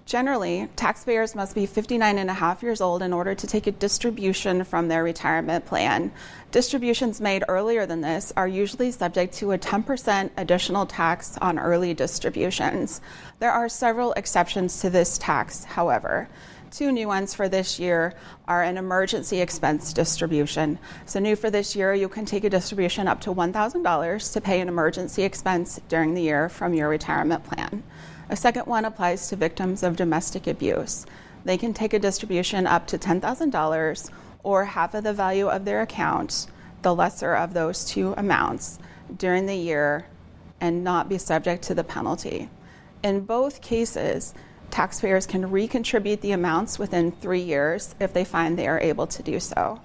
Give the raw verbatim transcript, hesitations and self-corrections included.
Generally, taxpayers must be fifty-nine and a half years old in order to take a distribution from their retirement plan. Distributions made earlier than this are usually subject to a ten percent additional tax on early distributions. There are several exceptions to this tax, however. Two new ones for this year are an emergency expense distribution. So new for this year, you can take a distribution up to one thousand dollars to pay an emergency expense during the year from your retirement plan. A second one applies to victims of domestic abuse. They can take a distribution up to ten thousand dollars or half of the value of their account, the lesser of those two amounts, during the year and not be subject to the penalty. In both cases, taxpayers can recontribute the amounts within three years if they find they are able to do so.